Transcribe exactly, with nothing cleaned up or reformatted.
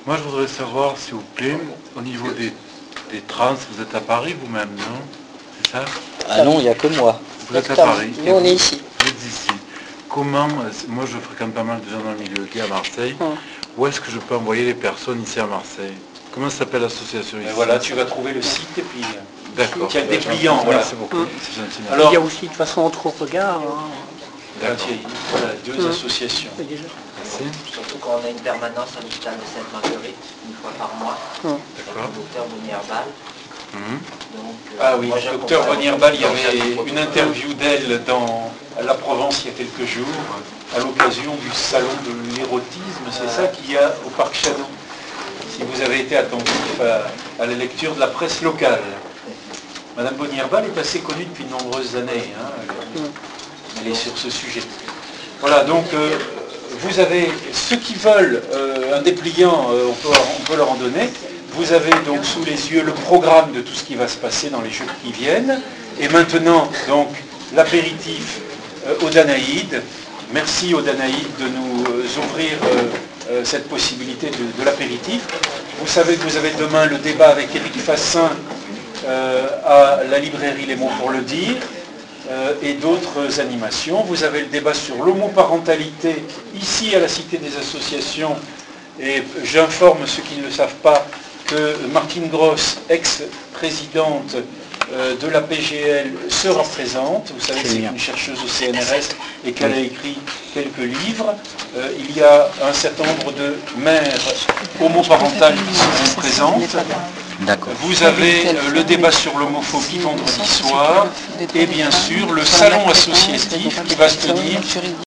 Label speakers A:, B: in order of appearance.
A: Moi, je voudrais savoir, s'il vous plaît, au niveau des, des trans, vous êtes à Paris vous-même, non? C'est ça?
B: Ah non, il n'y a que moi.
A: Vous êtes à Paris.
C: Nous, on est ici.
A: Vous êtes ici. Comment, moi je fréquente pas mal de gens dans le milieu gay à Marseille,
C: Hum.
A: où est-ce que je peux envoyer les personnes ici à Marseille? Comment s'appelle l'association ici?
D: Et voilà, tu vas trouver le site et puis
A: D'accord.
D: il y a le dépliant. Voilà.
A: Merci beaucoup.
C: Hum.
A: C'est gentil.
D: Alors-
C: Il y a aussi de toute façon autre regard. Hein.
D: D'accord. Voilà, deux
C: Hum.
D: associations.
C: Oui, déjà.
A: Merci.
E: Surtout quand on a une permanence à l'hôpital de Sainte-Marguerite, une fois par mois,
C: Hum.
A: D'accord.
E: avec le docteur Bonnie Herbal.
A: Mhm.
E: Donc, euh,
D: Ah oui,
E: moi,
D: docteur
E: j'accompagne-
D: Bonnie Herbal, il y
E: Donc,
D: avait
E: j'accompagne-
D: une interview d'elle dans La Provence il y a quelques jours, à l'occasion du salon de l'érotisme, c'est ça qu'il y a au Parc Chadon. Si vous avez été attentif à, à la lecture de la presse locale. Madame Bonnie Herbal est assez connue depuis de nombreuses années. Hein. Elle, elle est sur ce sujet. Voilà, donc euh, vous avez ceux qui veulent euh, un dépliant, euh, on, peut, on peut leur en donner. Vous avez donc sous les yeux le programme de tout ce qui va se passer dans les jours qui viennent. Et maintenant, donc, l'apéritif euh, au Danaïde. Merci au Danaïde de nous euh, ouvrir euh, euh, cette possibilité de, de l'apéritif. Vous savez que vous avez demain le débat avec Éric Fassin euh, à la librairie Les Mots pour le dire. Euh, et d'autres animations. Vous avez le débat sur l'homoparentalité ici à la Cité des Associations. Et j'informe ceux qui ne le savent pas que Martine Gross, ex-présidente euh, de la P G L, sera présente. Vous savez que c'est une chercheuse au C N R S et qu'elle a écrit quelques livres. Euh, il y a un certain nombre de mères homoparentales qui seront présentes.
B: D'accord.
D: Vous avez euh, le débat sur l'homophobie vendredi soir et bien sûr le salon associatif qui va se tenir